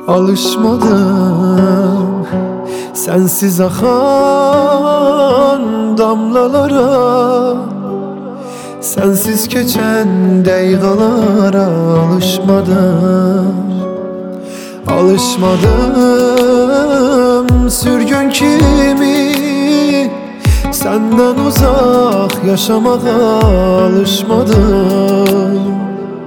Alışmadım sensiz akan damlalara, sensiz keçen dəqiqalara. Alışmadım sürgün kimi senden uzak yaşamağa. Alışmadım.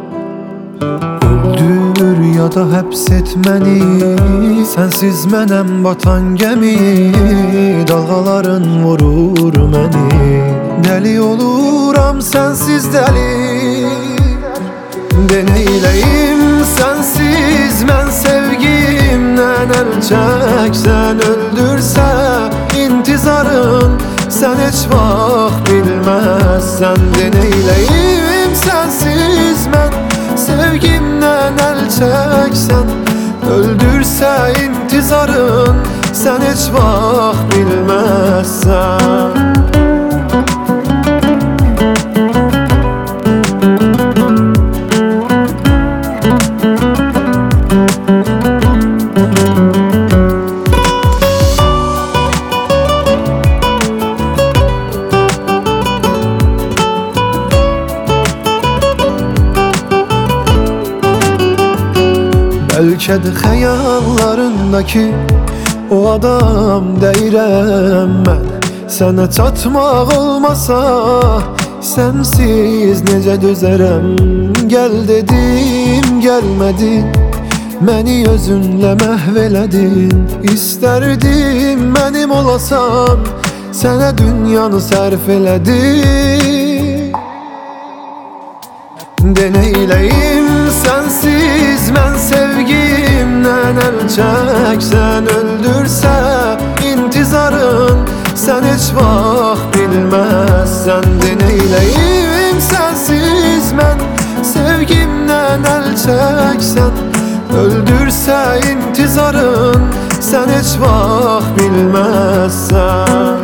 Öldür ya da həbs məni, sensiz mənəm batan gəmi. Dalğaların vurur məni, dəli oluram sensiz dəli. De neyleyim sensiz mən sevgimdən əl çəksən. Öldürsə intizarın sen heç vaxt bilməzsən. De neyleyim sensiz mən sevgimdən əl çəksən. Öldürsə intizarın sen heç vaxt bilməzsən. Bəlkə də xəyallarındakı o adam deyirəm mən. Sənə çatmaq olmasa sensiz necə dözərəm. Gəl dedim gəlmədin, məni özünlə məhv elədin. İstərdim mənim olasan, sənə dünyanı sərf elədin. De neyleyim sensiz mən sevgimdən əl çəksən. Öldürsə intizarın sen heç vaxt bilməzsən. De neyleyim sensiz mən sevgimdən əl çəksən. Öldürsə intizarın sen heç vaxt bilməzsən.